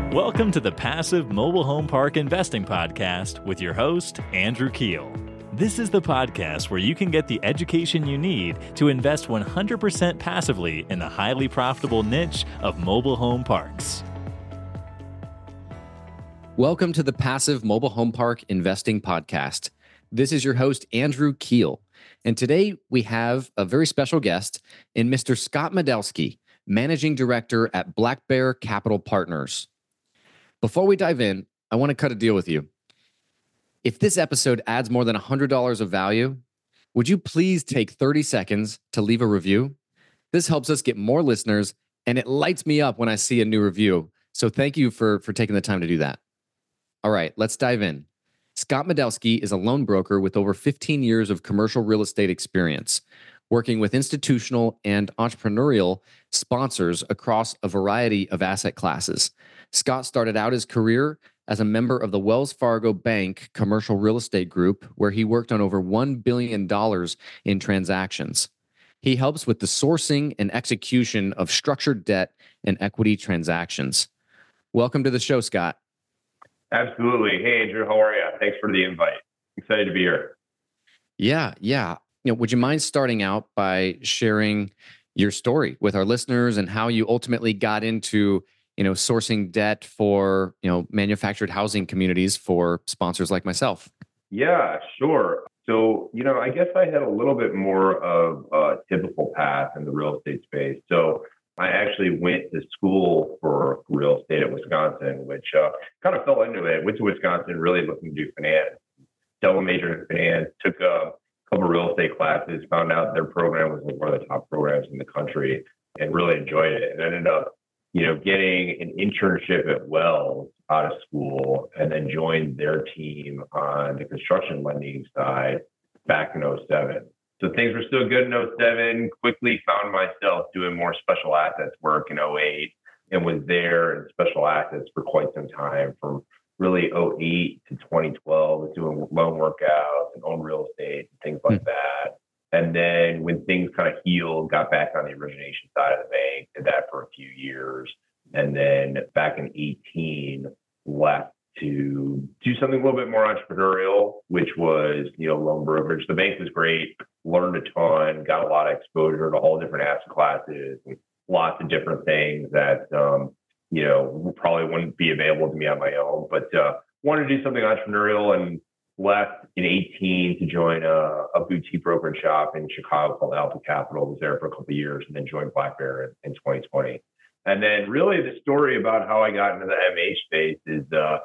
Welcome to the Passive Mobile Home Park Investing Podcast with your host, Andrew Keel. This is the podcast where you can get the education you need to invest 100% passively in the highly profitable niche of mobile home parks. Welcome to the Passive Mobile Home Park Investing Podcast. This is your host, Andrew Keel. And today we have a very special guest in Mr. Scott Medelski, Managing Director at Black Bear Capital Partners. Before we dive in, I want to cut a deal with you. If this episode adds more than $100 of value, would you please take 30 seconds to leave a review? This helps us get more listeners, and it lights me up when I see a new review. So thank you for taking the time to do that. All right, let's dive in. Scott Medelski is a loan broker with over 15 years of commercial real estate experience, working with institutional and entrepreneurial sponsors across a variety of asset classes. Scott started out his career as a member of the Wells Fargo Bank Commercial Real Estate Group, where he worked on over $1 billion in transactions. He helps with the sourcing and execution of structured debt and equity transactions. Welcome to the show, Scott. Absolutely. Hey, Andrew, how are you? Thanks for the invite. Excited to be here. Yeah. Would you mind starting out by sharing your story with our listeners and how you ultimately got into sourcing debt for, manufactured housing communities for sponsors like myself? Yeah, sure. So, I guess I had a little bit more of a typical path in the real estate space. So I actually went to school for real estate at Wisconsin, which kind of fell into it. Went to Wisconsin really looking to do finance, double majored in finance, took a couple of real estate classes, found out their program was one of the top programs in the country and really enjoyed it. And ended up getting an internship at Wells out of school and then joined their team on the construction lending side back in 2007. So things were still good in 2007, quickly found myself doing more special assets work in 2008 and was there in special assets for quite some time from really 2008 to 2012, was doing loan workouts and own real estate and things like that. And then when things kind of healed, got back on the origination side of the bank, did that for a few years. And then back in 2018, left to do something a little bit more entrepreneurial, which was, loan brokerage. The bank was great, learned a ton, got a lot of exposure to all different asset classes and lots of different things that, probably wouldn't be available to me on my own, but wanted to do something entrepreneurial and left in 2018 to join a boutique brokerage shop in Chicago called Alpha Capital. Was there for a couple of years and then joined Black Bear in 2020. And then really the story about how I got into the MH space is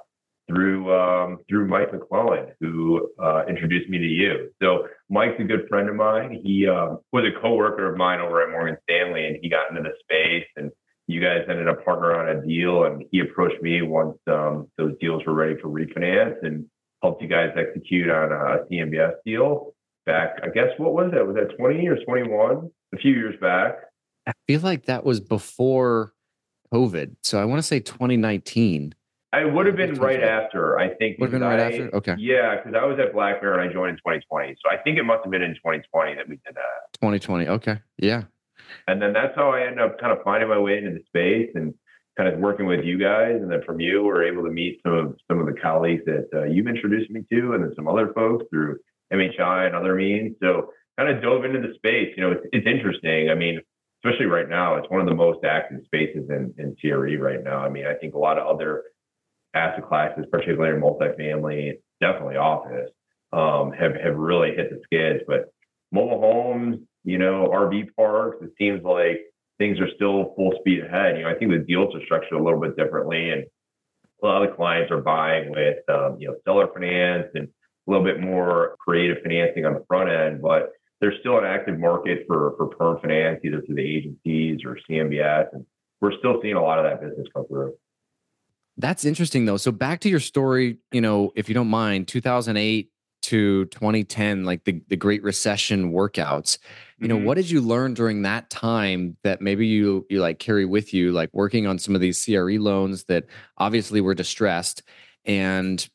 through Mike McClellan, who introduced me to you. So Mike's a good friend of mine. He was a coworker of mine over at Morgan Stanley, and he got into the space. And you guys ended up partnering on a deal, and he approached me once those deals were ready for refinance, and helped you guys execute on a CMBS deal back. I guess what was that? Was that 20 or 21? A few years back. I feel like that was before COVID, so I want to say 2019. I would have been right after, I think. Would have been right after? Okay. Yeah, because I was at Black Bear and I joined in 2020. So I think it must have been in 2020 that we did that. 2020. Okay. Yeah. And then that's how I ended up kind of finding my way into the space and kind of working with you guys. And then from you, we're able to meet some of the colleagues that you've introduced me to, and then some other folks through MHI and other means. So kind of dove into the space. It's interesting. I mean, especially right now, it's one of the most active spaces in CRE right now. I mean, I think a lot of other asset classes, particularly multifamily, definitely office, have really hit the skids. But mobile homes, RV parks, it seems like things are still full speed ahead. I think the deals are structured a little bit differently, and a lot of the clients are buying with seller finance and a little bit more creative financing on the front end. But there's still an active market for perm finance, either through the agencies or CMBS, and we're still seeing a lot of that business come through. That's interesting, though. So back to your story, if you don't mind, 2008 to 2010, like the Great Recession workouts, what did you learn during that time that maybe you like carry with you, like working on some of these CRE loans that obviously were distressed? And,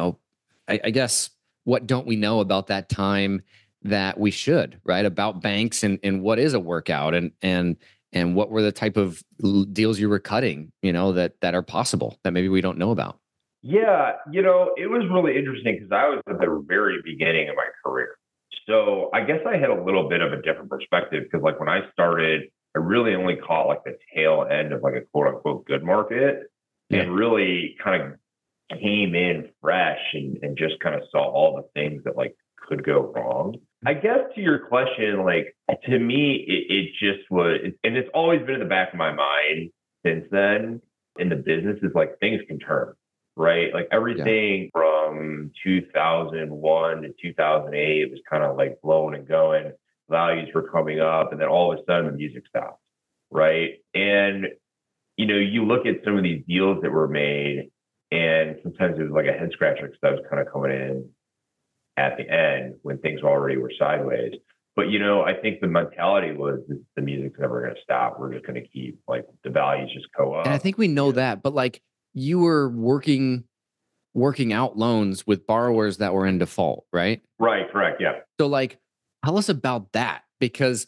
I guess, what don't we know about that time that we should, right? About banks and what is a workout and and what were the type of deals you were cutting, that are possible that maybe we don't know about? Yeah, it was really interesting because I was at the very beginning of my career. So I guess I had a little bit of a different perspective because like when I started, I really only caught like the tail end of like a quote unquote good market and really kind of came in fresh and just kind of saw all the things that like could go wrong. I guess to your question, like to me, it just was, and it's always been in the back of my mind since then in the business is like things can turn. Right? Like everything from 2001 to 2008 was kind of like blowing and going. Values were coming up, and then all of a sudden the music stopped. Right? And, you look at some of these deals that were made, and sometimes it was like a head scratcher because that was kind of coming in at the end when things already were sideways. But, I think the mentality was the music's never going to stop. We're just going to keep like the values just go up. And I think we know that, but like, you were working out loans with borrowers that were in default, right? Right, correct, yeah. So like, tell us about that because,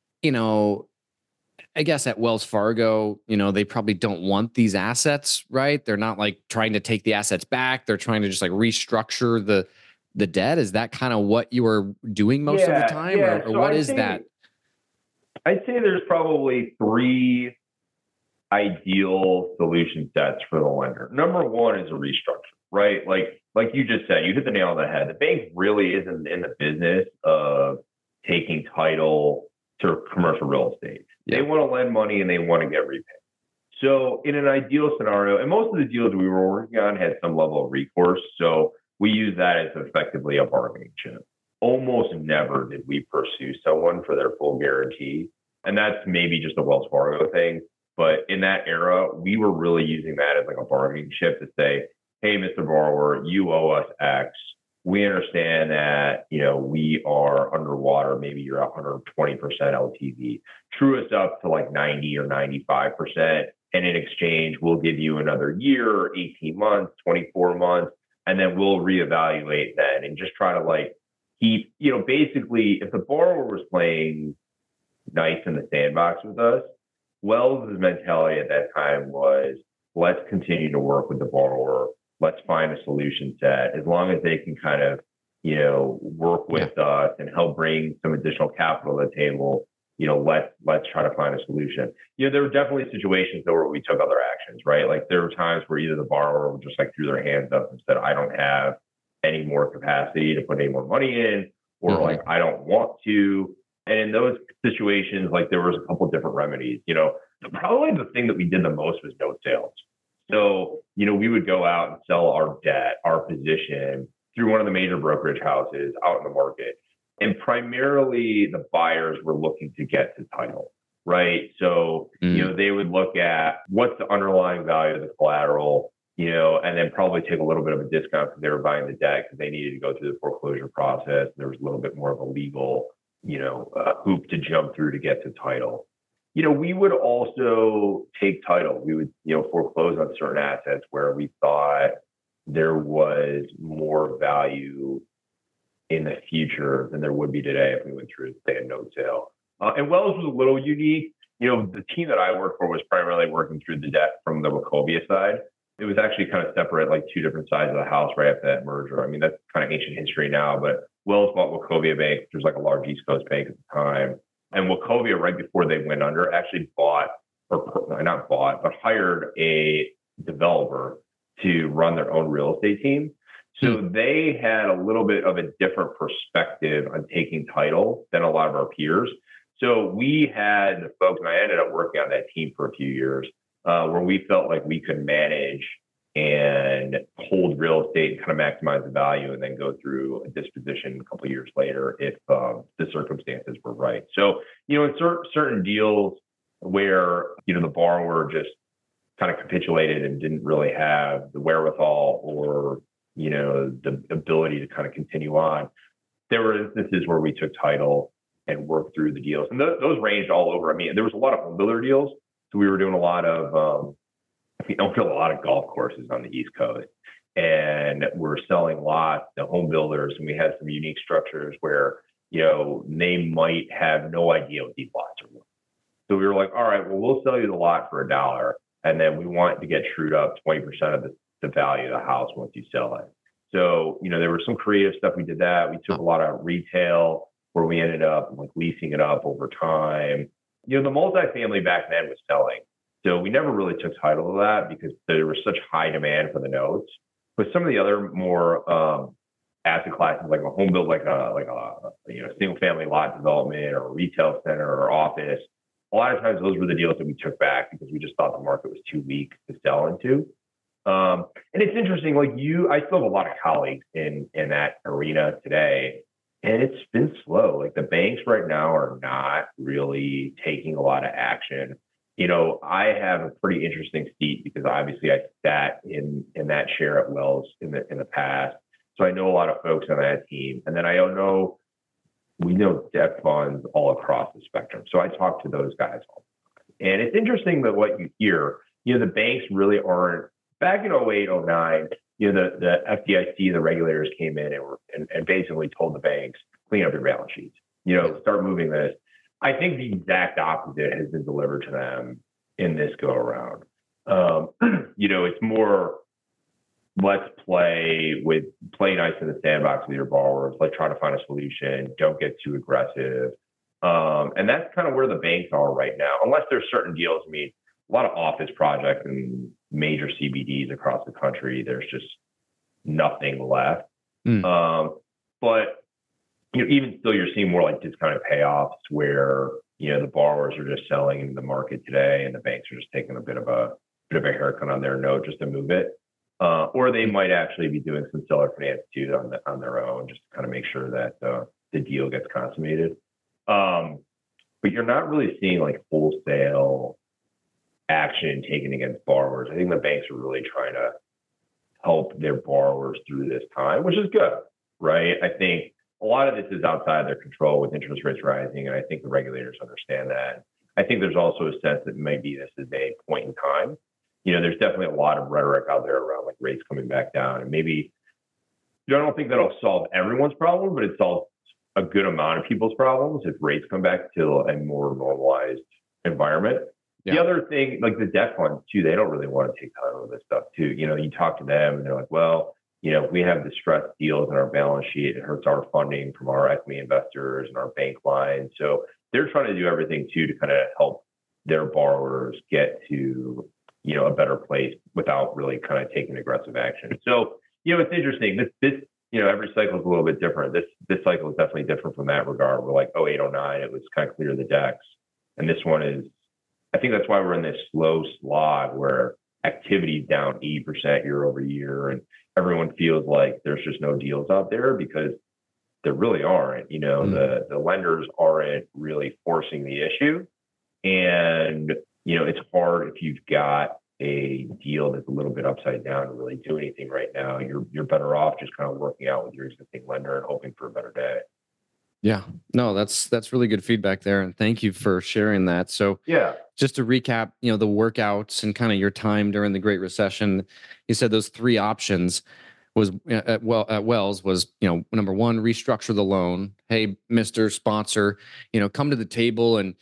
I guess at Wells Fargo, they probably don't want these assets, right? They're not like trying to take the assets back. They're trying to just like restructure the debt. Is that kind of what you were doing most of the time? Or so what is that? I'd say there's probably three ideal solution sets for the lender. Number one is a restructure, right? Like you just said, you hit the nail on the head. The bank really isn't in the business of taking title to commercial real estate. Yeah. They want to lend money and they want to get repaid. So in an ideal scenario, and most of the deals we were working on had some level of recourse. So we use that as effectively a bargaining chip. Almost never did we pursue someone for their full guarantee. And that's maybe just a Wells Fargo thing. But in that era, we were really using that as like a bargaining chip to say, hey, Mr. Borrower, you owe us X. We understand that, we are underwater. Maybe you're 120% LTV. True us up to like 90 or 95%. And in exchange, we'll give you another year, 18 months, 24 months, and then we'll reevaluate then and just try to like keep, basically if the borrower was playing nice in the sandbox with us, Wells' mentality at that time was, let's continue to work with the borrower. Let's find a solution set. As long as they can kind of, work with us and help bring some additional capital to the table, let's try to find a solution. There were definitely situations though where we took other actions, right? Like there were times where either the borrower just like threw their hands up and said, I don't have any more capacity to put any more money in, or like, I don't want to. And in those situations, like there was a couple of different remedies, probably the thing that we did the most was note sales. So, we would go out and sell our debt, our position through one of the major brokerage houses out in the market. And primarily the buyers were looking to get to title, right? So, they would look at what's the underlying value of the collateral, and then probably take a little bit of a discount because they were buying the debt because they needed to go through the foreclosure process. There was a little bit more of a legal hoop to jump through to get to title. We would also take title. We would, foreclose on certain assets where we thought there was more value in the future than there would be today if we went through, say, a note sale. And Wells was a little unique. The team that I worked for was primarily working through the debt from the Wachovia side. It was actually kind of separate, like two different sides of the house right after that merger. I mean, that's kind of ancient history now, but Wells bought Wachovia Bank, which was like a large East Coast bank at the time. And Wachovia, right before they went under, actually hired a developer to run their own real estate team. So they had a little bit of a different perspective on taking title than a lot of our peers. So we had the folks, and I ended up working on that team for a few years, where we felt like we could manage and hold real estate and kind of maximize the value and then go through a disposition a couple of years later if the circumstances were right. So, in certain deals where, the borrower just kind of capitulated and didn't really have the wherewithal or, the ability to kind of continue on, there were instances where we took title and worked through the deals. And those ranged all over. I mean, there was a lot of home builder deals. So we were doing a lot of, we owned a lot of golf courses on the East Coast, and we're selling lots to home builders. And we had some unique structures where, they might have no idea what these lots are worth. So we were like, all right, well, we'll sell you the lot for $1. And then we want to get trued up 20% of the value of the house once you sell it. So, there was some creative stuff. We did that. We took a lot of retail where we ended up like leasing it up over time. The multifamily back then was selling. So we never really took title of that because there was such high demand for the notes. But some of the other more asset classes, like a home built, like a single family lot development or a retail center or office, a lot of times those were the deals that we took back because we just thought the market was too weak to sell into. And it's interesting, I still have a lot of colleagues in that arena today, and it's been slow. Like the banks right now are not really taking a lot of action. I have a pretty interesting seat because obviously I sat in that chair at Wells in the past. So I know a lot of folks on that team. And then we know debt funds all across the spectrum. So I talk to those guys all the time. And it's interesting that what you hear, the banks really aren't, back in 08, 09, the FDIC, the regulators came in and basically told the banks, clean up your balance sheets, start moving this. I think the exact opposite has been delivered to them in this go around. It's more, let's play nice in the sandbox with your borrowers. Let's try to find a solution. Don't get too aggressive. And that's kind of where the banks are right now, unless there's certain deals. I mean, a lot of office projects and major CBDs across the country, there's just nothing left. But even still, you're seeing more like discounted payoffs where the borrowers are just selling into the market today, and the banks are just taking a bit of a haircut on their note just to move it. Or they might actually be doing some seller finance too on their own, just to kind of make sure that the deal gets consummated. But you're not really seeing like wholesale action taken against borrowers. I think the banks are really trying to help their borrowers through this time, which is good, right? I think a lot of this is outside their control with interest rates rising, and I think the regulators understand that. I think there's also a sense that maybe this is a point in time. There's definitely a lot of rhetoric out there around like rates coming back down, and maybe I don't think that'll solve everyone's problem, but it solves a good amount of people's problems if rates come back to a more normalized environment. Yeah. The other thing, like the debt funds too, they don't really want to take title of this stuff too. You talk to them and they're like, well, if we have distressed deals in our balance sheet, it hurts our funding from our equity investors and our bank lines. So they're trying to do everything too to kind of help their borrowers get to, a better place without really kind of taking aggressive action. So, it's interesting. This every cycle is a little bit different. This cycle is definitely different from that regard. We're like 08, 09, it was kind of clear the decks. And this one is, I think that's why we're in this slow slog where activity is down 80% year over year. And everyone feels like there's just no deals out there because there really aren't. The lenders aren't really forcing the issue. And, it's hard if you've got a deal that's a little bit upside down to really do anything right now. You're better off just kind of working out with your existing lender and hoping for a better day. Yeah, no, that's really good feedback there. And thank you for sharing that. So yeah, just to recap, the workouts and kind of your time during the Great Recession, you said those three options was at Wells was, number one, restructure the loan. Hey, Mr. Sponsor, come to the table and,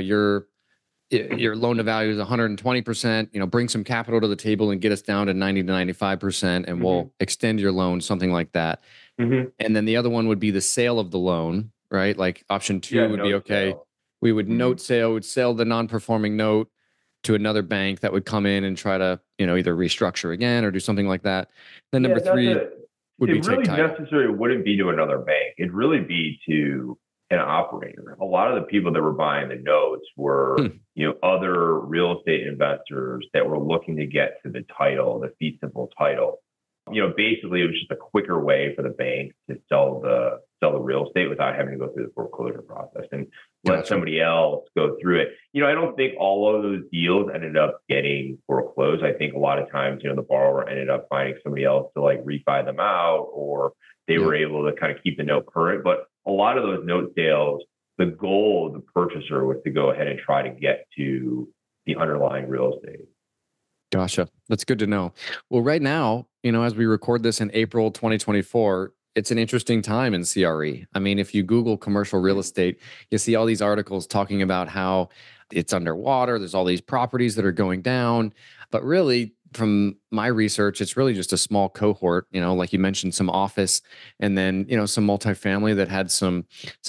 your loan to value is 120%, bring some capital to the table and get us down to 90 to 95%, and we'll extend your loan, something like that. And then the other one would be the sale of the loan, right? Like option two would be, okay, sale. We would would sell the non-performing note to another bank that would come in and try to, either restructure again or do something like that. Then number three would be take title. It really necessarily wouldn't be to another bank. It'd really be to an operator. A lot of the people that were buying the notes were, other real estate investors that were looking to get to the title, the fee simple title. Basically it was just a quicker way for the bank to sell the real estate without having to go through the foreclosure process and let somebody else go through it. I don't think all of those deals ended up getting foreclosed. I think a lot of times, the borrower ended up finding somebody else to like refi them out, or they were able to kind of keep the note current. But a lot of those note sales, the goal of the purchaser was to go ahead and try to get to the underlying real estate. Gotcha. That's good to know. Well, right now, as we record this in April 2024, it's an interesting time in CRE. I mean, if you Google commercial real estate, you see all these articles talking about how it's underwater. There's all these properties that are going down. But really, from my research, it's really just a small cohort, like you mentioned, some office and then, some multifamily that had some,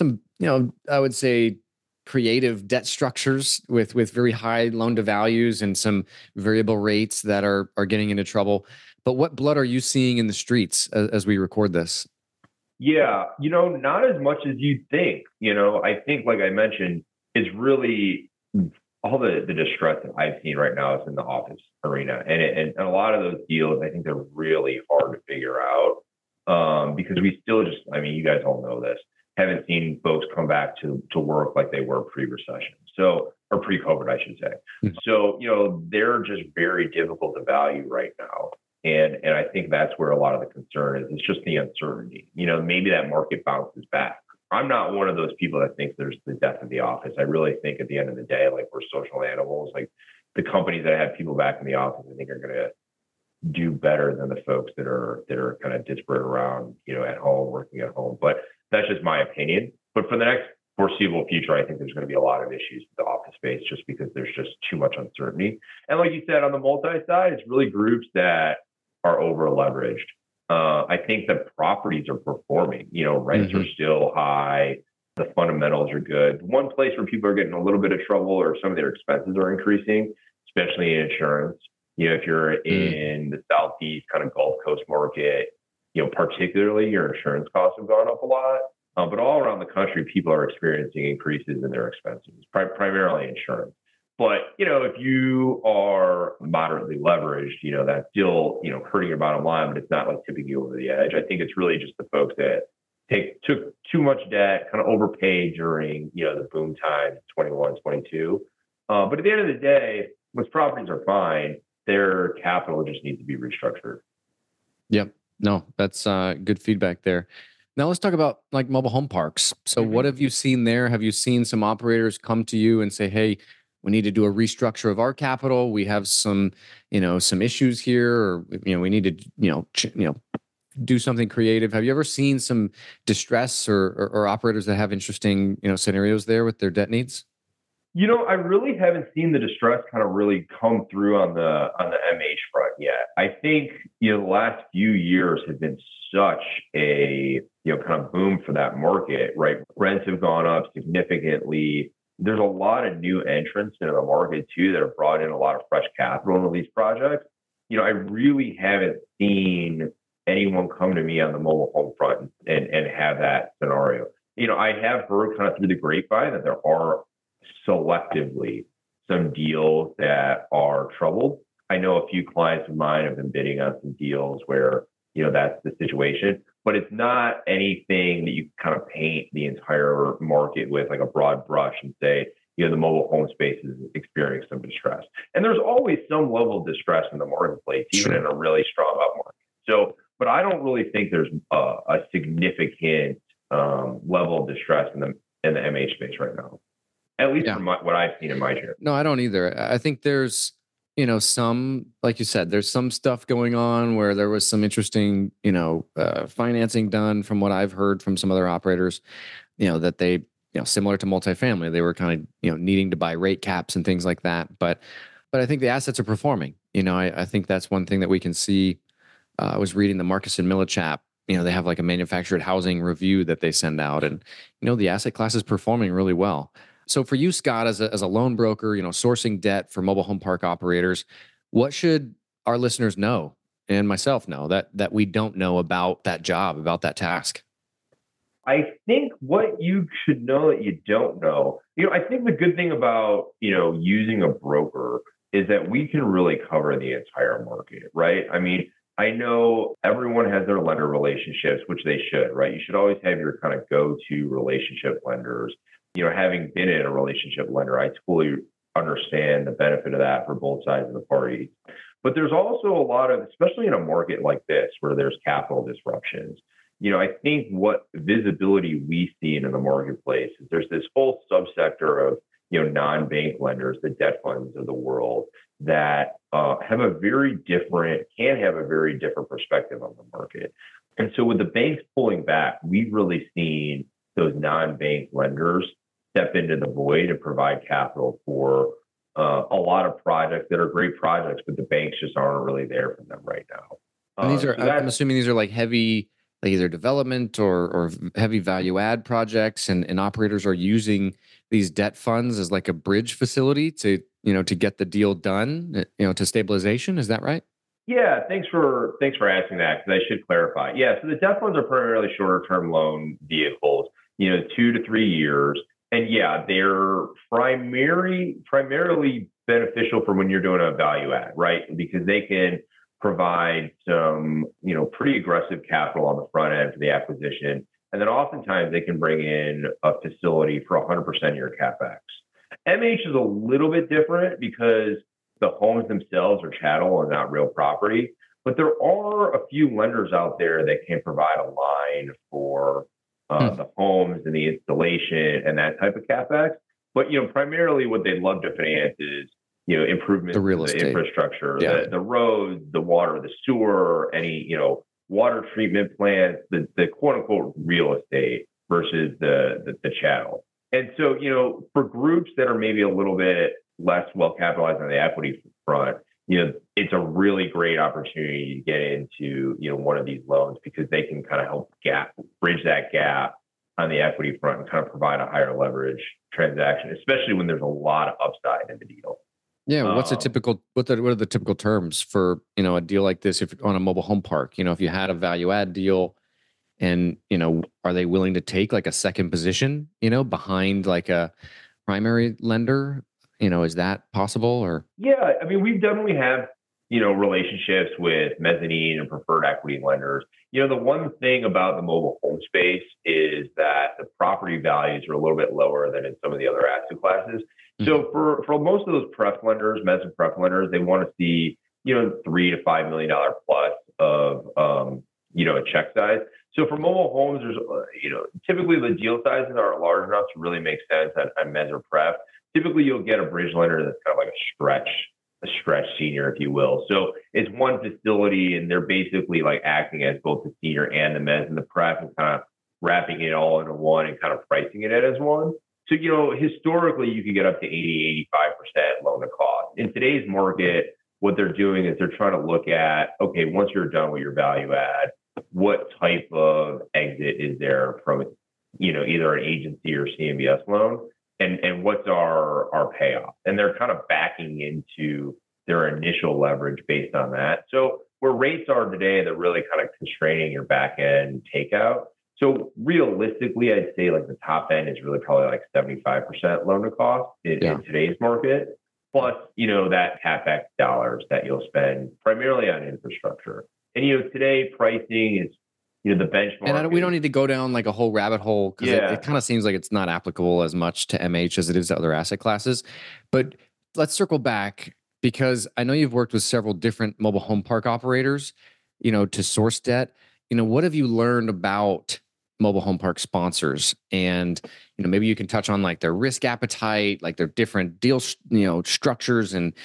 I would say creative debt structures with very high loan to values and some variable rates that are getting into trouble. But what blood are you seeing in the streets as we record this? Yeah, not as much as you'd think. I think, like I mentioned, it's really all the distress that I've seen right now is in the office arena. And a lot of those deals, I think they're really hard to figure out because we still just, you guys all know this, haven't seen folks come back to work like they were pre-recession. So, or pre-COVID, I should say. Mm-hmm. So, they're just very difficult to value right now. And I think that's where a lot of the concern is. It's just the uncertainty. Maybe that market bounces back. I'm not one of those people that thinks there's the death of the office. I really think at the end of the day, like, we're social animals. Like, the companies that have people back in the office, I think are going to do better than the folks that are kind of disparate around, at home, working at home. But that's just my opinion. But for the next foreseeable future, I think there's going to be a lot of issues with the office space just because there's just too much uncertainty. And like you said, on the multi side, it's really groups that are over leveraged. I think the properties are performing. Rents are still high. The fundamentals are good. One place where people are getting a little bit of trouble or some of their expenses are increasing, especially in insurance. If you're in the Southeast kind of Gulf Coast market, particularly your insurance costs have gone up a lot. But all around the country, people are experiencing increases in their expenses, primarily insurance. But, if you are moderately leveraged, that's still, hurting your bottom line, but it's not like tipping you over the edge. I think it's really just the folks that took too much debt, kind of overpaid during, the boom time, 21, 22. But at the end of the day, once properties are fine, their capital just needs to be restructured. Yep. No, that's good feedback there. Now let's talk about like mobile home parks. So what have you seen there? Have you seen some operators come to you and say, hey, we need to do a restructure of our capital. We have some issues here, or, we need to, do something creative. Have you ever seen some distress or operators that have interesting, scenarios there with their debt needs? I really haven't seen the distress kind of really come through on the MH front yet. I think, the last few years have been such a, kind of boom for that market, right? Rents have gone up significantly. There's a lot of new entrants into the market too that have brought in a lot of fresh capital into these projects. I really haven't seen anyone come to me on the mobile home front and have that scenario. I have heard kind of through the grapevine that there are selectively some deals that are troubled. I know a few clients of mine have been bidding on some deals where, that's the situation, but it's not anything that you kind of paint the entire market with like a broad brush and say, the mobile home space is experiencing some distress. And there's always some level of distress in the marketplace, even in a really strong up market. So, but I don't really think there's a significant level of distress in the MH space right now. At least from what I've seen in my share. No, I don't either. I think there's, some, like you said, there's some stuff going on where there was some interesting, financing done from what I've heard from some other operators, that they, similar to multifamily, they were kind of, needing to buy rate caps and things like that. But I think the assets are performing. I think that's one thing that we can see. I was reading the Marcus and Millichap. They have like a manufactured housing review that they send out, and the asset class is performing really well. So for you, Scott, as a loan broker, sourcing debt for mobile home park operators, what should our listeners know and myself know that we don't know about that job, about that task? I think what you should know that you don't know, I think the good thing about, using a broker is that we can really cover the entire market, right? I know everyone has their lender relationships, which they should, right? You should always have your kind of go-to relationship lenders. Having been in a relationship lender, I totally understand the benefit of that for both sides of the parties. But there's also a lot of, especially in a market like this, where there's capital disruptions, I think what visibility we see in the marketplace is there's this whole subsector of, non-bank lenders, the debt funds of the world that can have a very different perspective on the market. And so with the banks pulling back, we've really seen those non-bank lenders step into the void and provide capital for a lot of projects that are great projects, but the banks just aren't really there for them right now. And these are, So I'm assuming these are like heavy, like either development or heavy value add projects, and operators are using these debt funds as like a bridge facility to, to get the deal done, to stabilization. Is that right? Yeah, thanks for asking that, because I should clarify. Yeah, so the debt funds are primarily shorter term loan vehicles, 2 to 3 years. And yeah, they're primarily beneficial for when you're doing a value add, right? Because they can provide some, pretty aggressive capital on the front end for the acquisition. And then oftentimes they can bring in a facility for 100% of your CapEx. MH is a little bit different because the homes themselves are chattel and not real property. But there are a few lenders out there that can provide a line for the homes and the installation and that type of CapEx. But, primarily what they'd love to finance is, improvements The real to the estate. infrastructure, Yeah. the roads, the water, the sewer, any, water treatment plants, the quote unquote real estate versus the chattel. And so, for groups that are maybe a little bit less well capitalized on the equity front, it's a really great opportunity to get into, one of these loans, because they can kind of help bridge that gap on the equity front and kind of provide a higher leverage transaction, especially when there's a lot of upside in the deal. Yeah. What are the typical terms for, a deal like this, if on a mobile home park, if you had a value add deal and, are they willing to take like a second position, behind like a primary lender? Is that possible? Or Yeah, I mean, we definitely have, relationships with mezzanine and preferred equity lenders. The one thing about the mobile home space is that the property values are a little bit lower than in some of the other asset classes. So for most of those pref lenders, mezz and pref lenders, they want to see, $3 to $5 million plus of, a check size. So for mobile homes, there's, typically the deal sizes aren't large enough to really make sense at mezz or pref. Typically, you'll get a bridge lender that's kind of like a stretch senior, if you will. So it's one facility, and they're basically like acting as both the senior and the mezz and the pref, and kind of wrapping it all into one and kind of pricing it as one. So, historically, you could get up to 80, 85% loan to cost. In today's market, what they're doing is they're trying to look at, okay, once you're done with your value add, what type of exit is there from, either an agency or CMBS loan? And what's our payoff? And they're kind of backing into their initial leverage based on that. So where rates are today, they're really kind of constraining your back end takeout. So realistically, I'd say like the top end is really probably like 75% loan to cost in today's market, plus, that CapEx dollars that you'll spend primarily on infrastructure. And, today pricing is, the benchmark. And we don't need to go down like a whole rabbit hole, because it kind of seems like it's not applicable as much to MH as it is to other asset classes. But let's circle back, because I know you've worked with several different mobile home park operators, to source debt. What have you learned about mobile home park sponsors? And, maybe you can touch on like their risk appetite, like their different deal, structures and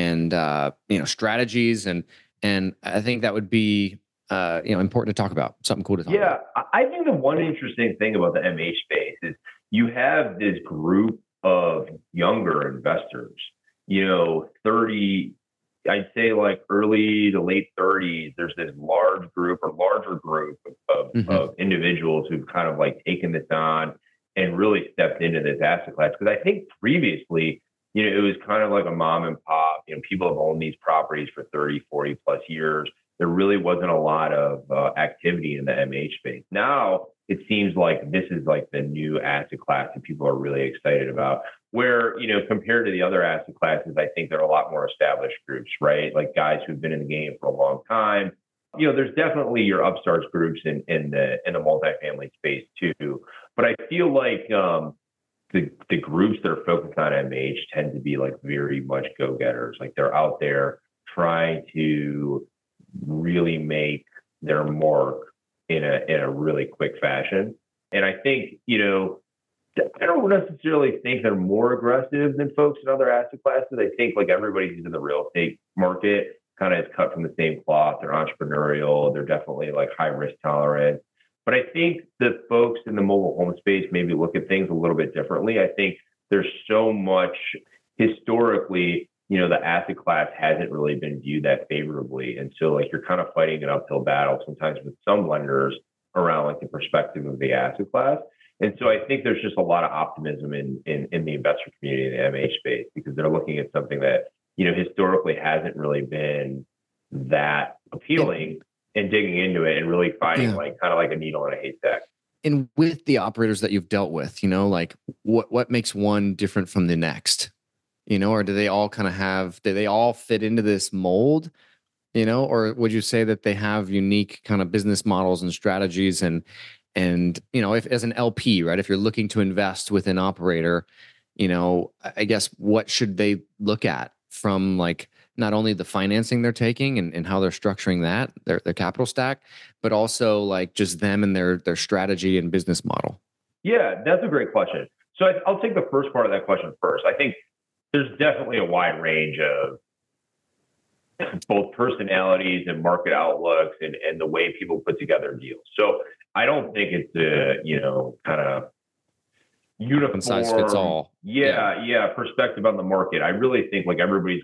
strategies. And I think that would be important to talk about. Something cool to talk about. Yeah, I think the one interesting thing about the MH space is you have this group of younger investors, 30, I'd say like early to late 30s. There's this larger group of individuals who've kind of like taken this on and really stepped into this asset class. Because I think previously, it was kind of like a mom and pop. People have owned these properties for 30, 40 plus years. There really wasn't a lot of activity in the MH space. Now it seems like this is like the new asset class that people are really excited about, where, compared to the other asset classes, I think there are a lot more established groups, right? Like guys who've been in the game for a long time. There's definitely your upstarts groups in the multifamily space too. But I feel like the groups that are focused on MH tend to be like very much go-getters. Like they're out there trying to really make their mark in a really quick fashion. And I think, I don't necessarily think they're more aggressive than folks in other asset classes. I think like everybody who's in the real estate market kind of is cut from the same cloth. They're entrepreneurial. They're definitely like high risk tolerant. But I think the folks in the mobile home space maybe look at things a little bit differently. I think there's so much historically, the asset class hasn't really been viewed that favorably. And so like you're kind of fighting an uphill battle sometimes with some lenders around like the perspective of the asset class. And so I think there's just a lot of optimism in the investor community in the MH space because they're looking at something that, historically hasn't really been that appealing and digging into it and really finding like kind of like a needle in a haystack. And with the operators that you've dealt with, like what makes one different from the next? Or do they all do they all fit into this mold? Or would you say that they have unique kind of business models and strategies and if as an LP, right, if you're looking to invest with an operator, I guess what should they look at from like not only the financing they're taking and how they're structuring that, their capital stack, but also like just them and their strategy and business model? Yeah, that's a great question. So I'll take the first part of that question first. I think there's definitely a wide range of both personalities and market outlooks and the way people put together deals. So I don't think it's a, kind of uniform one size fits all. Yeah, perspective on the market. I really think like everybody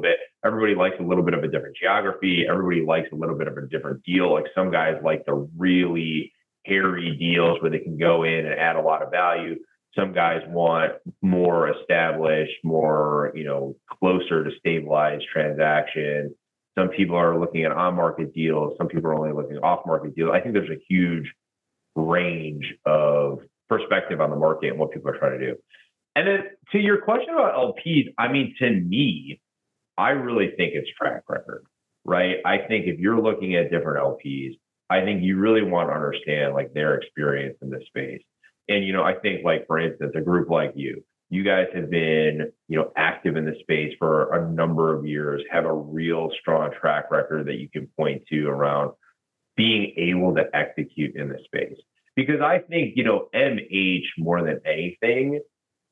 likes a little bit of a different geography. Everybody likes a little bit of a different deal. Like some guys like the really hairy deals where they can go in and add a lot of value. Some guys want more established, more, closer to stabilized transactions. Some people are looking at on-market deals. Some people are only looking at off-market deals. I think there's a huge range of perspective on the market and what people are trying to do. And then to your question about LPs, I mean, to me, I really think it's track record, right? I think if you're looking at different LPs, I think you really want to understand like their experience in this space. And, I think like, for instance, a group like you guys have been, active in the space for a number of years, have a real strong track record that you can point to around being able to execute in this space. Because I think, MH more than anything,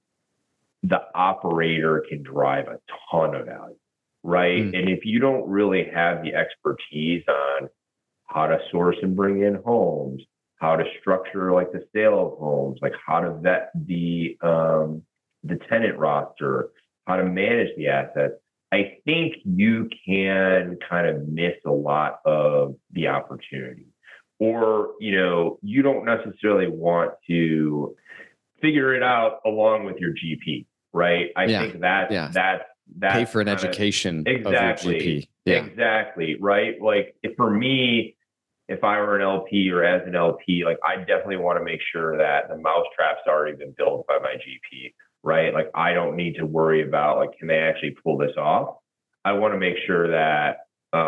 the operator can drive a ton of value, right? And if you don't really have the expertise on how to source and bring in homes, how to structure like the sale of homes, like how to vet the tenant roster, how to manage the assets, I think you can kind of miss a lot of the opportunity. Or, you don't necessarily want to figure it out along with your GP, right? I think that's pay for an education exactly, of your GP. Exactly, right? Like for me, if I were an LP or as an LP, like I definitely want to make sure that the mousetrap's already been built by my GP, right? Like I don't need to worry about like, can they actually pull this off? I want to make sure that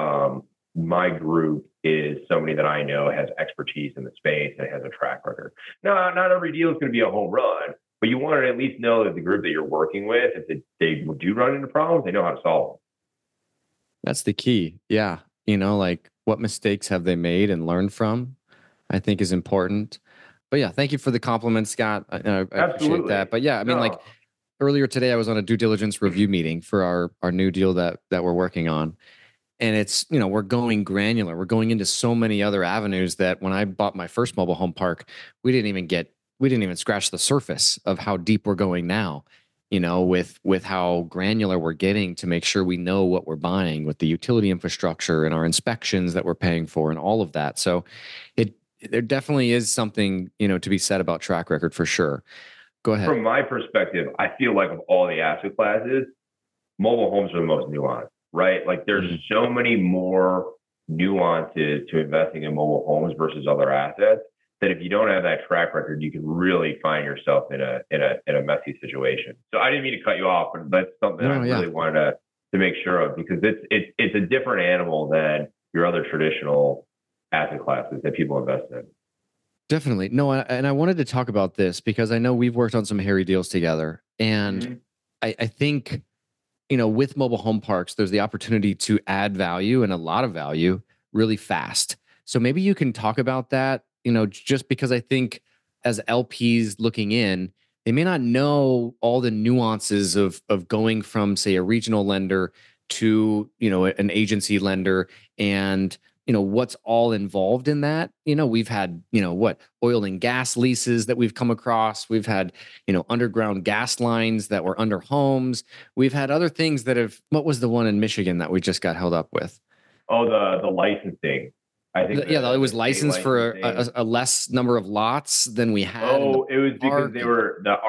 my group is somebody that I know has expertise in the space and has a track record. Now, not every deal is going to be a home run, but you want to at least know that the group that you're working with, if they do run into problems, they know how to solve them. That's the key. Yeah. Like what mistakes have they made and learned from, I think is important. But yeah, thank you for the compliment, Scott. I appreciate that. But yeah, I mean, like earlier today, I was on a due diligence review meeting for our new deal that we're working on. And it's, we're going granular. We're going into so many other avenues that when I bought my first mobile home park, we didn't even scratch the surface of how deep we're going now, with how granular we're getting to make sure we know what we're buying with the utility infrastructure and our inspections that we're paying for and all of that. So there definitely is something, to be said about track record for sure. Go ahead. From my perspective, I feel like of all the asset classes, mobile homes are the most nuanced, right? Like there's so many more nuances to investing in mobile homes versus other assets that if you don't have that track record, you can really find yourself in a messy situation. So I didn't mean to cut you off, but that's something I really wanted to make sure of because it's a different animal than your other traditional asset classes that people invest in. Definitely. No, and I wanted to talk about this because I know we've worked on some hairy deals together. And I think, with mobile home parks, there's the opportunity to add value and a lot of value really fast. So maybe you can talk about that, just because I think as LPs looking in, they may not know all the nuances of going from, say, a regional lender to, an agency lender and, what's all involved in that. We've had, oil and gas leases that we've come across. We've had, underground gas lines that were under homes. We've had other things what was the one in Michigan that we just got held up with? Oh, the licensing. I think it was licensed for a less number of lots than we had. Oh, it was because they were the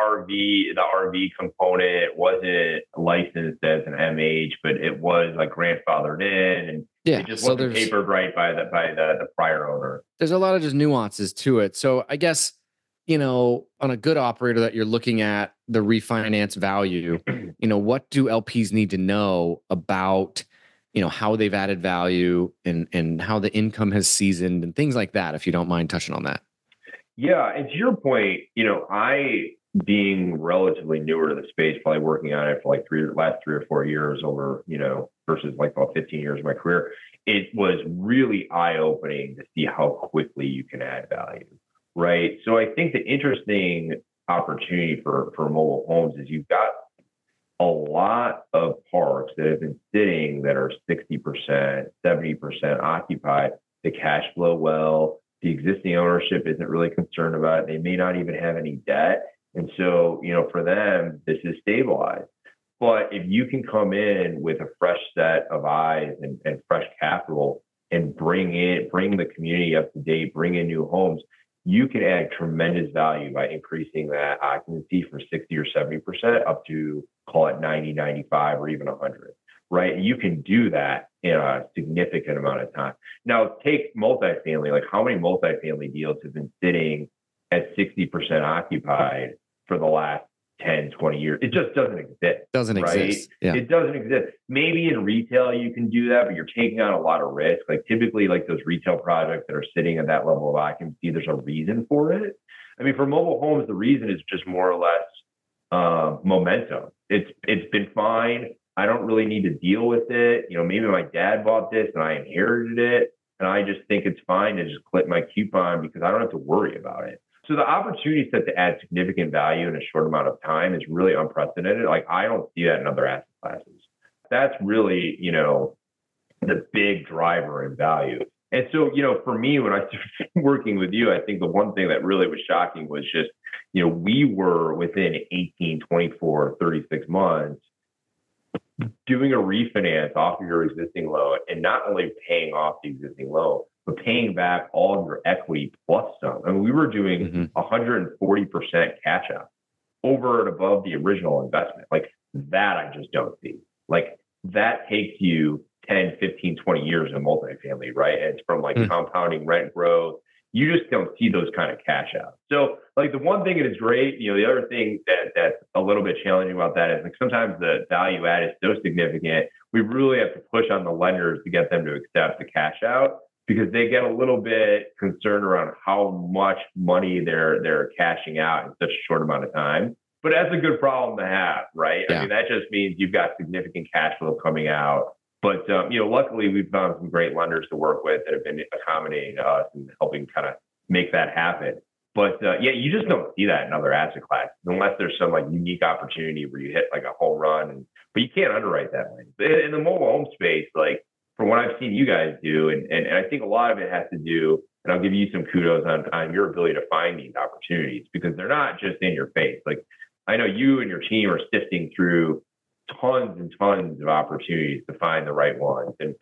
RV component wasn't licensed as an MH, but it was like grandfathered in, and it just wasn't papered right by the prior owner. There's a lot of just nuances to it. So I guess, on a good operator that you're looking at the refinance value, what do LPs need to know about how they've added value and how the income has seasoned and things like that, if you don't mind touching on that. Yeah. And to your point, I, being relatively newer to the space, probably working on it for like last 3 or 4 years over, versus like about 15 years of my career, it was really eye-opening to see how quickly you can add value, right? So I think the interesting opportunity for mobile homes is you've got a lot of parks that have been sitting that are 60%, 70% occupied. The cash flow well, the existing ownership isn't really concerned about it. They may not even have any debt. And so, for them, this is stabilized. But if you can come in with a fresh set of eyes and fresh capital and bring the community up to date, bring in new homes, you can add tremendous value by increasing that occupancy from 60 or 70% up to, call it 90, 95, or even 100, right? You can do that in a significant amount of time. Now, take multifamily. Like, how many multifamily deals have been sitting at 60% occupied for the last 10, 20 years? It just doesn't exist. Yeah. It doesn't exist. Maybe in retail you can do that, but you're taking on a lot of risk. Like, typically, like those retail projects that are sitting at that level of occupancy, there's a reason for it. I mean, for mobile homes, the reason is just more or less momentum. It's been fine. I don't really need to deal with it. Maybe my dad bought this and I inherited it, and I just think it's fine to just clip my coupon because I don't have to worry about it. So the opportunity set to add significant value in a short amount of time is really unprecedented. Like, I don't see that in other asset classes. That's really, the big driver in value. And so, for me, when I started working with you, I think the one thing that really was shocking was just, we were within 18, 24, 36 months doing a refinance off of your existing loan, and not only paying off the existing loan, but paying back all of your equity plus some. I mean, we were doing 140% cash out over and above the original investment. Like, that I just don't see. Like, that takes you 10, 15, 20 years in multifamily, right? And it's from like compounding rent growth. You just don't see those kind of cash outs. So, like, the one thing that is great, the other thing that's a little bit challenging about that is, like, sometimes the value add is so significant, we really have to push on the lenders to get them to accept the cash out, because they get a little bit concerned around how much money they're cashing out in such a short amount of time. But that's a good problem to have, right? Yeah. I mean, that just means you've got significant cash flow coming out. But, luckily, we've found some great lenders to work with that have been accommodating to us and helping kind of make that happen. But, you just don't see that in other asset classes unless there's some like unique opportunity where you hit like a home run. But you can't underwrite that way. In the mobile home space, like, from what I've seen you guys do, and I think a lot of it has to do, and I'll give you some kudos on your ability to find these opportunities, because they're not just in your face. Like, I know you and your team are sifting through tons and tons of opportunities to find the right ones. And,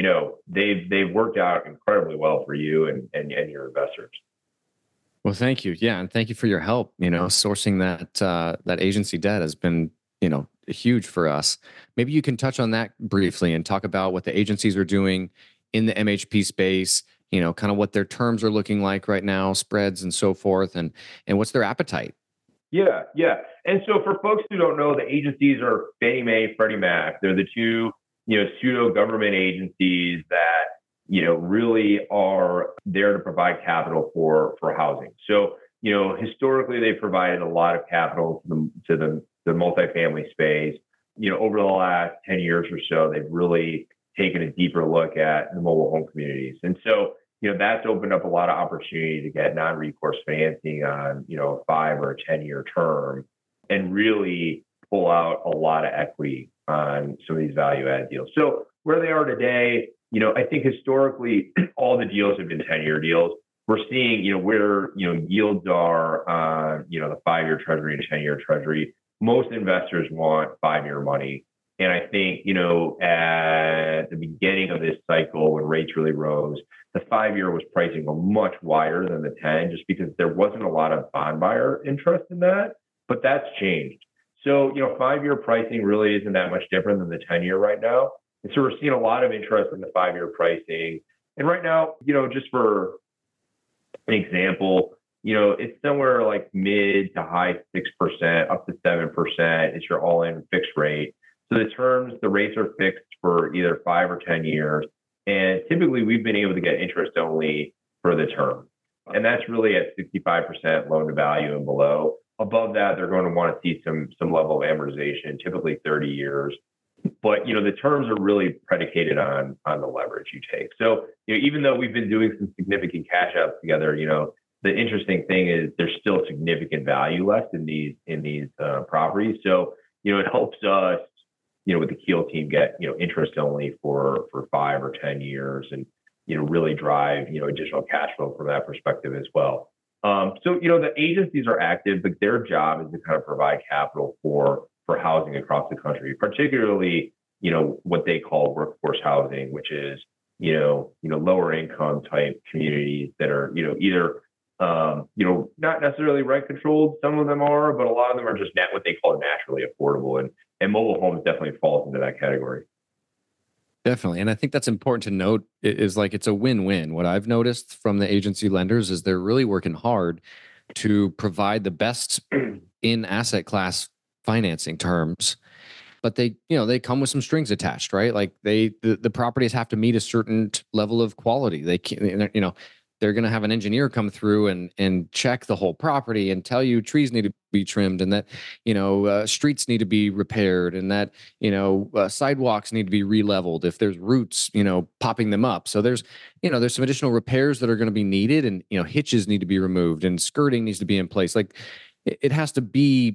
they've worked out incredibly well for you and your investors. Well, thank you. Yeah. And thank you for your help. Sourcing that agency debt has been, huge for us. Maybe you can touch on that briefly and talk about what the agencies are doing in the MHP space, kind of what their terms are looking like right now, spreads and so forth, and what's their appetite. Yeah. And so for folks who don't know, the agencies are Fannie Mae, Freddie Mac. They're the two, pseudo government agencies that, really are there to provide capital for housing. So, historically, they've provided a lot of capital to the multifamily space. Over the last 10 years or so, they've really taken a deeper look at the mobile home communities. And so, that's opened up a lot of opportunity to get non-recourse financing on, a 5 or a 10-year term, and really pull out a lot of equity on some of these value add deals. So where they are today, I think historically all the deals have been 10-year deals. We're seeing, where, yields are on, the 5-year treasury and 10-year treasury. Most investors want 5-year money. And I think, at the beginning of this cycle when rates really rose, the 5-year was pricing much wider than the 10 just because there wasn't a lot of bond buyer interest in that. But that's changed. So, 5-year pricing really isn't that much different than the 10-year right now. And so we're seeing a lot of interest in the 5-year pricing. And right now, just for an example, it's somewhere like mid to high 6%, up to 7%. It's your all-in fixed rate. So the rates are fixed for either 5 or 10 years. And typically we've been able to get interest only for the term. And that's really at 65% loan to value and below. Above that, they're going to want to see some level of amortization, typically 30 years. But, the terms are really predicated on the leverage you take. So, even though we've been doing some significant cash outs together, the interesting thing is there's still significant value left in these properties. So, it helps us, with the Keel team get, interest only for 5 or 10 years and, really drive, additional cash flow from that perspective as well. So, the agencies are active, but their job is to kind of provide capital for housing across the country, particularly, what they call workforce housing, which is, lower income type communities that are, either, not necessarily rent controlled. Some of them are, but a lot of them are just what they call naturally affordable. And mobile homes definitely falls into that category. Definitely. And I think that's important to note is like it's a win-win. What I've noticed from the agency lenders is they're really working hard to provide the best in asset class financing terms, but they come with some strings attached, right? Like the properties have to meet a certain level of quality. They can't, they're going to have an engineer come through and check the whole property and tell you trees need to be trimmed and that, streets need to be repaired and that, sidewalks need to be re-leveled if there's roots, popping them up. So there's some additional repairs that are going to be needed and, hitches need to be removed and skirting needs to be in place. Like it has to be,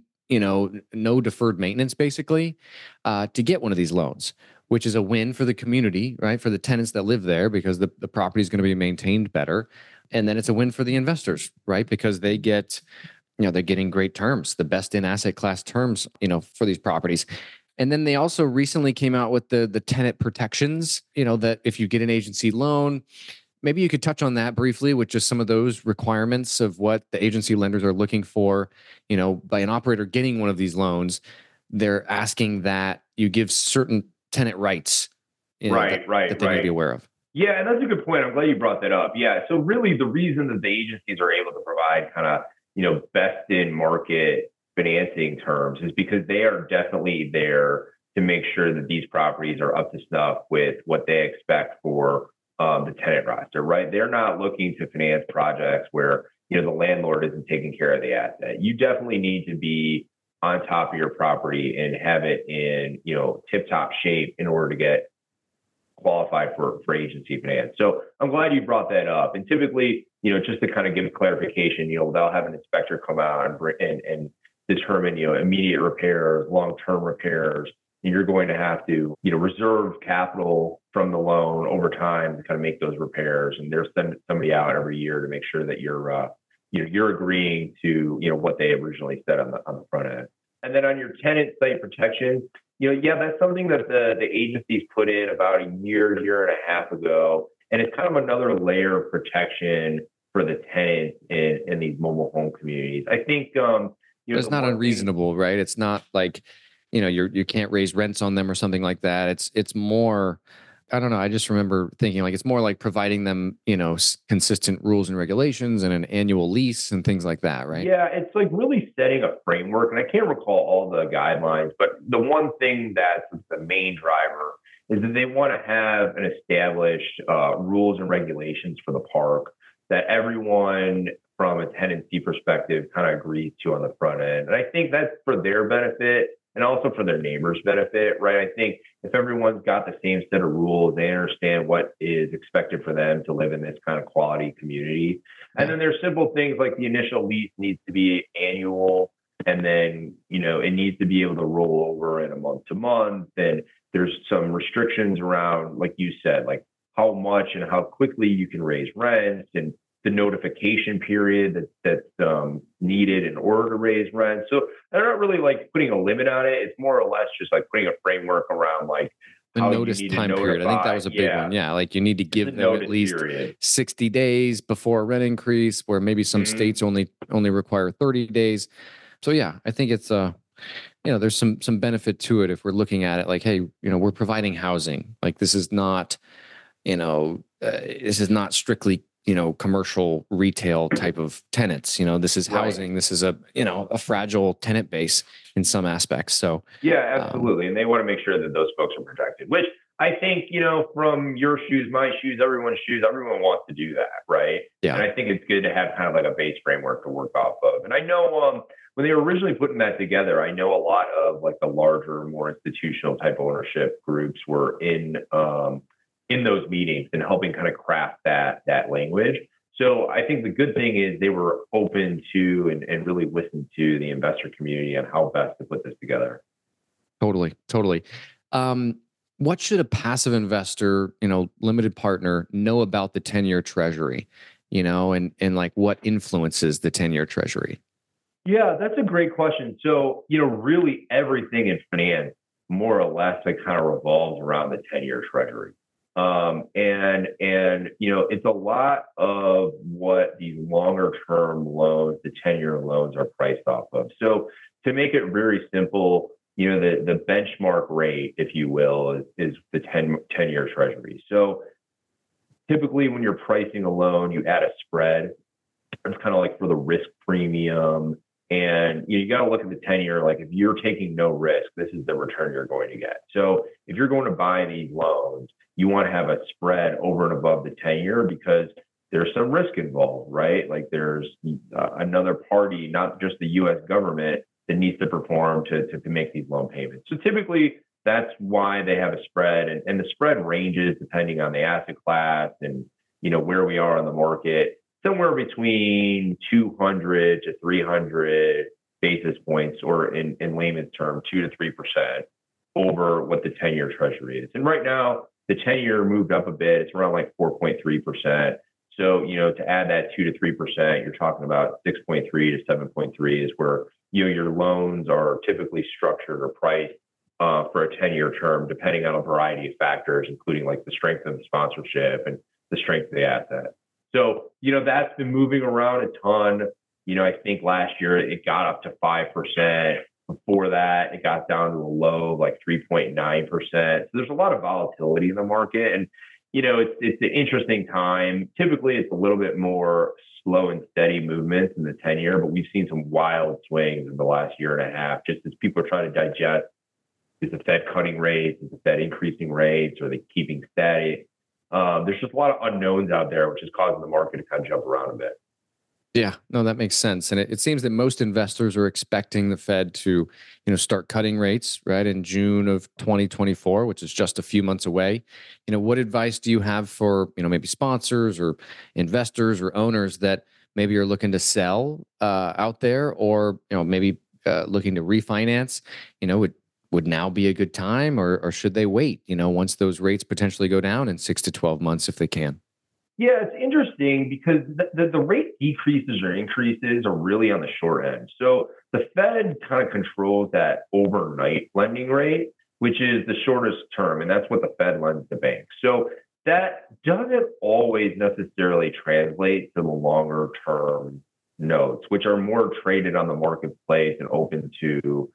no deferred maintenance basically, to get one of these loans, which is a win for the community, right? For the tenants that live there because the property is going to be maintained better. And then it's a win for the investors, right? Because they get, they're getting great terms, the best in asset class terms, for these properties. And then they also recently came out with the tenant protections, that if you get an agency loan, maybe you could touch on that briefly with just some of those requirements of what the agency lenders are looking for, by an operator getting one of these loans. They're asking that you give certain tenant rights, that they need to be aware of. Yeah, and that's a good point. I'm glad you brought that up. Yeah, so really the reason that the agencies are able to provide kind of, best in market financing terms is because they are definitely there to make sure that these properties are up to snuff with what they expect for the tenant roster, right? They're not looking to finance projects where, the landlord isn't taking care of the asset. You definitely need to be on top of your property and have it in, tip-top shape in order to get qualified for agency finance. So I'm glad you brought that up. And typically, just to kind of give clarification, they'll have an inspector come out and determine, immediate repairs, long-term repairs. And you're going to have to, reserve capital from the loan over time to kind of make those repairs. And they're sending somebody out every year to make sure that you're agreeing to, what they originally said on the front end. And then on your tenant site protection, that's something that the agencies put in about a year and a half ago. And it's kind of another layer of protection for the tenants in these mobile home communities. I think, it's not unreasonable, right? It's not like, you can't raise rents on them or something like that. It's more, I don't know. I just remember thinking like it's more like providing them, consistent rules and regulations and an annual lease and things like that, right? Yeah, it's like really setting a framework. And I can't recall all the guidelines, but the one thing that's the main driver is that they want to have an established rules and regulations for the park that everyone from a tenancy perspective kind of agrees to on the front end. And I think that's for their benefit and also for their neighbors' benefit, right? I think if everyone's got the same set of rules, they understand what is expected for them to live in this kind of quality community. And then there's simple things like the initial lease needs to be annual, and then, it needs to be able to roll over in a month to month. And there's some restrictions around, like you said, like how much and how quickly you can raise rents and the notification period that's needed in order to raise rent. So they're not really like putting a limit on it. It's more or less just like putting a framework around like the how notice you need time to notify. period. I think that was a big one. Yeah. Like you need to give them at least period. 60 days before a rent increase, where maybe some states only require 30 days. So yeah, I think it's there's some benefit to it if we're looking at it like, hey, we're providing housing. Like this is not, this is not strictly commercial retail type of tenants. This is housing. Right. This is a fragile tenant base in some aspects. So yeah, absolutely. And they want to make sure that those folks are protected, which I think, from your shoes, my shoes, everyone's shoes, everyone wants to do that. Right. Yeah. And I think it's good to have kind of like a base framework to work off of. And I know, when they were originally putting that together, I know a lot of like the larger, more institutional type ownership groups were in those meetings and helping kind of craft that language. So I think the good thing is they were open to and really listened to the investor community on how best to put this together. Totally. What should a passive investor, limited partner know about the 10-year treasury, and like what influences the 10-year treasury? Yeah, that's a great question. So, really everything in finance more or less like kind of revolves around the 10-year treasury. It's a lot of what these longer term loans, the 10-year loans are priced off of. So to make it very simple, the benchmark rate, if you will, is the 10-year treasury. So typically when you're pricing a loan, you add a spread. It's kind of like for the risk premium. And you got to look at the 10-year, like if you're taking no risk, this is the return you're going to get. So if you're going to buy these loans, you want to have a spread over and above the 10-year because there's some risk involved, right? Like there's another party, not just the U.S. government, that needs to perform to make these loan payments. So typically that's why they have a spread, and the spread ranges depending on the asset class and where we are in the market. Somewhere between 200 to 300 basis points, or in layman's term, 2 to 3% over what the 10-year treasury is. And right now, the 10-year moved up a bit. It's around like 4.3%. So, to add that 2 to 3%, you're talking about 6.3 to 7.3 is where, your loans are typically structured or priced for a 10-year term, depending on a variety of factors, including like the strength of the sponsorship and the strength of the asset. So, that's been moving around a ton. I think last year it got up to 5%. Before that, it got down to a low of like 3.9%. So there's a lot of volatility in the market. And, it's an interesting time. Typically, it's a little bit more slow and steady movements in the 10-year, but we've seen some wild swings in the last year and a half, just as people are trying to digest, is the Fed cutting rates? Is the Fed increasing rates? Are they keeping steady? There's just a lot of unknowns out there, which is causing the market to kind of jump around a bit. Yeah, no, that makes sense. And it seems that most investors are expecting the Fed to, start cutting rates, right, in June of 2024, which is just a few months away. What advice do you have for, maybe sponsors or investors or owners that maybe are looking to sell out there, or, maybe looking to refinance? Would now be a good time, or should they wait, once those rates potentially go down in 6 to 12 months if they can? Yeah, it's interesting because the rate decreases or increases are really on the short end. So the Fed kind of controls that overnight lending rate, which is the shortest term, and that's what the Fed lends to banks. So that doesn't always necessarily translate to the longer term notes, which are more traded on the marketplace and open to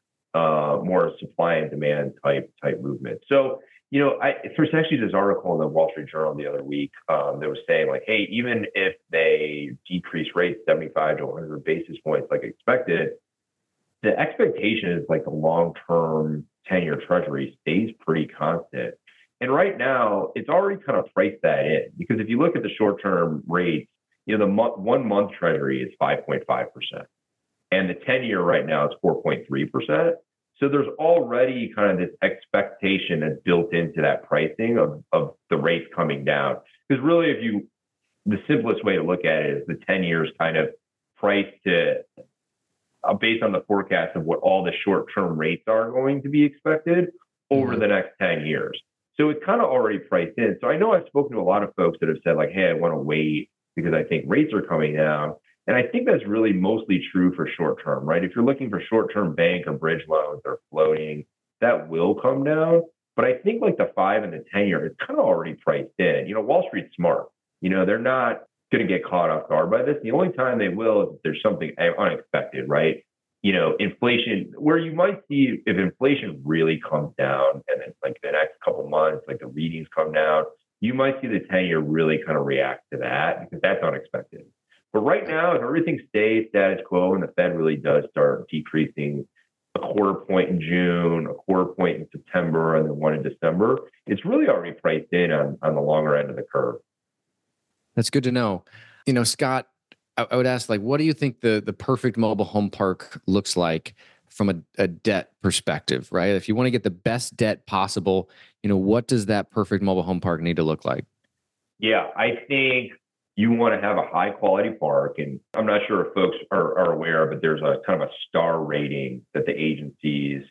more supply and demand type movement. So there's actually this article in the Wall Street Journal the other week that was saying like, hey, even if they decrease rates 75 to 100 basis points like expected, the expectation is like the long-term 10-year treasury stays pretty constant. And right now, it's already kind of priced that in, because if you look at the short-term rates, the 1 month treasury is 5.5%. And the 10-year right now is 4.3%. So there's already kind of this expectation that's built into that pricing of the rates coming down. Because really, the simplest way to look at it is the 10 years kind of priced to based on the forecast of what all the short-term rates are going to be expected over the next 10 years. So it's kind of already priced in. So I know I've spoken to a lot of folks that have said like, hey, I want to wait because I think rates are coming down. And I think that's really mostly true for short term, right? If you're looking for short term bank or bridge loans or floating, that will come down. But I think like the 5 and the 10-year, it's kind of already priced in. Wall Street's smart. They're not going to get caught off guard by this. The only time they will is if there's something unexpected, right? Inflation, where you might see if inflation really comes down and then like the next couple of months, like the readings come down, you might see the 10-year really kind of react to that because that's unexpected. But right now, if everything stays status quo and the Fed really does start decreasing a quarter point in June, a quarter point in September, and then one in December, it's really already priced in on the longer end of the curve. That's good to know. Scott, I would ask, like, what do you think the perfect mobile home park looks like from a debt perspective, right? If you want to get the best debt possible, what does that perfect mobile home park need to look like? Yeah, I think you want to have a high quality park. And I'm not sure if folks are aware, but there's a kind of a star rating that the agencies,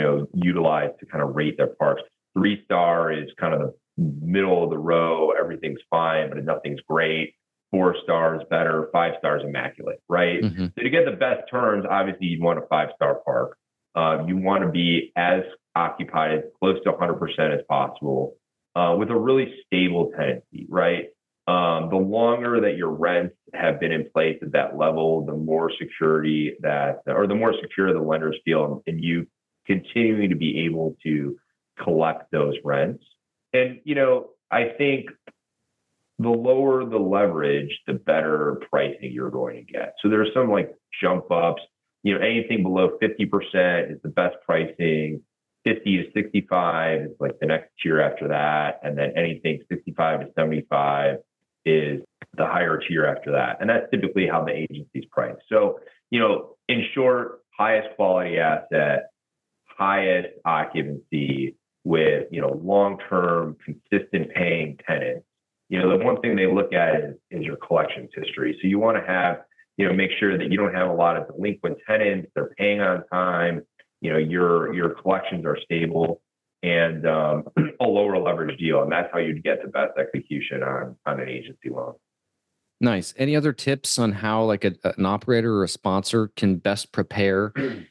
utilize to kind of rate their parks. 3-star is kind of the middle of the row. Everything's fine, but nothing's great. 4 stars better, 5 stars immaculate, right? Mm-hmm. So to get the best terms, obviously you'd want a 5-star park. You want to be as occupied as close to 100% as possible with a really stable tenancy, right? The longer that your rents have been in place at that level, the more security the more secure the lenders feel in you continuing to be able to collect those rents. And, I think the lower the leverage, the better pricing you're going to get. So there's some like jump ups, anything below 50% is the best pricing. 50 to 65 is like the next tier after that. And then anything 65 to 75 is the higher tier after that. And that's typically how the agencies price. So, in short, highest quality asset, highest occupancy with, long-term consistent paying tenants. The one thing they look at is your collections history. So you want to have, make sure that you don't have a lot of delinquent tenants, they're paying on time, your collections are stable and a lower leverage deal. And that's how you'd get the best execution on an agency loan. Nice. Any other tips on how like an operator or a sponsor can best prepare,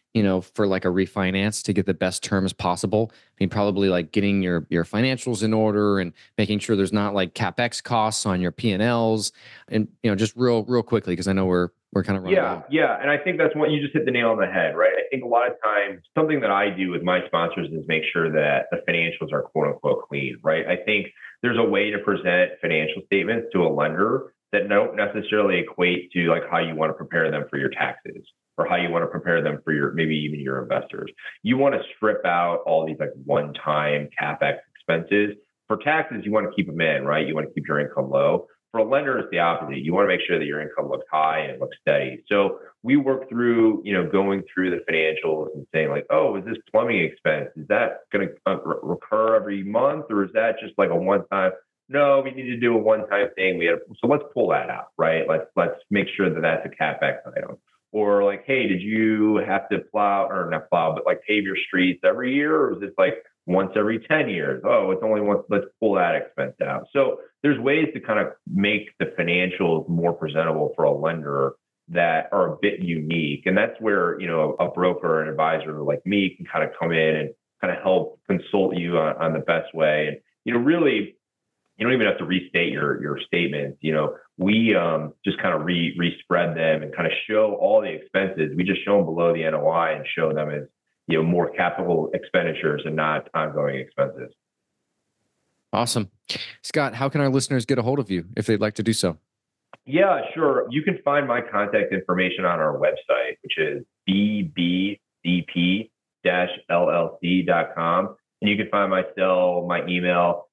for like a refinance to get the best terms possible? I mean, probably like getting your financials in order and making sure there's not like CapEx costs on your P&Ls and, just real quickly, because I know we're kind of running out. Yeah. And I think that's what you just hit the nail on the head, right? I think a lot of times something that I do with my sponsors is make sure that the financials are quote unquote clean, right? I think there's a way to present financial statements to a lender that don't necessarily equate to like how you want to prepare them for your taxes or how you want to prepare them for maybe even your investors. You want to strip out all these like one-time CapEx expenses. For taxes, you want to keep them in, right? You want to keep your income low. For a lender, it's the opposite. You want to make sure that your income looks high and it looks steady. So we work through, going through the financials and saying like, oh, is this plumbing expense? Is that going to recur every month or is that just like a one-time? No, we need to do a one-time thing. So let's pull that out, right? Let's make sure that that's a CapEx item. Or like, hey, did you have to not plow, but like pave your streets every year? Or is this like once every 10 years? Oh, it's only once. Let's pull that expense out. So there's ways to kind of make the financials more presentable for a lender that are a bit unique. And that's where, a broker or an advisor like me can kind of come in and kind of help consult you on the best way. And, really, you don't even have to restate your statements. We just kind of respread them and kind of show all the expenses. We just show them below the NOI and show them as, more capital expenditures and not ongoing expenses. Awesome. Scott, how can our listeners get a hold of you if they'd like to do so? Yeah, sure. You can find my contact information on our website, which is bbdp-llc.com. And you can find my cell, my email,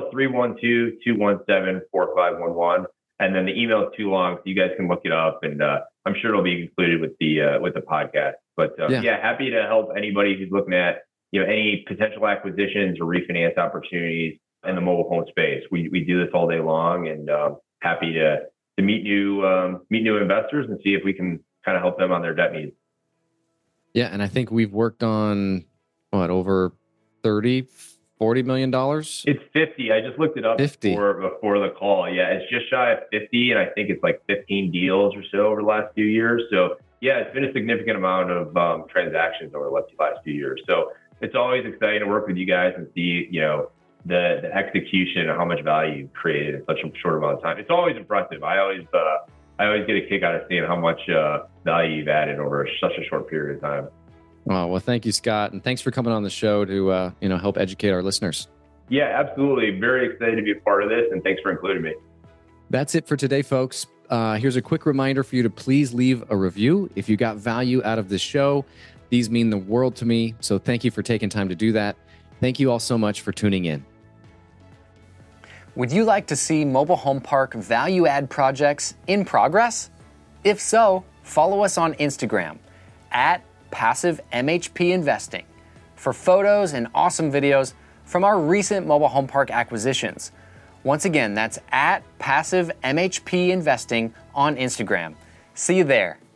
312-217-4511. And then the email is too long, so you guys can look it up, and I'm sure it'll be included with the podcast. But happy to help anybody who's looking at any potential acquisitions or refinance opportunities in the mobile home space. We do this all day long, and happy to meet new investors and see if we can kind of help them on their debt needs. Yeah, and I think we've worked on over 30 $40 million? It's 50. I just looked it up 50. before the call. Yeah, it's just shy of 50, and I think it's like 15 deals or so over the last few years. So yeah, it's been a significant amount of transactions over the last few years. So it's always exciting to work with you guys and see, the execution and how much value you've created in such a short amount of time. It's always impressive. I always get a kick out of seeing how much value you've added over such a short period of time. Well, thank you, Scott. And thanks for coming on the show to, help educate our listeners. Yeah, absolutely. Very excited to be a part of this, and thanks for including me. That's it for today, folks. Here's a quick reminder for you to please leave a review. If you got value out of this show, these mean the world to me. So thank you for taking time to do that. Thank you all so much for tuning in. Would you like to see mobile home park value add projects in progress? If so, follow us on Instagram at Passive MHP Investing for photos and awesome videos from our recent mobile home park acquisitions. Once again, that's at Passive MHP Investing on Instagram. See you there.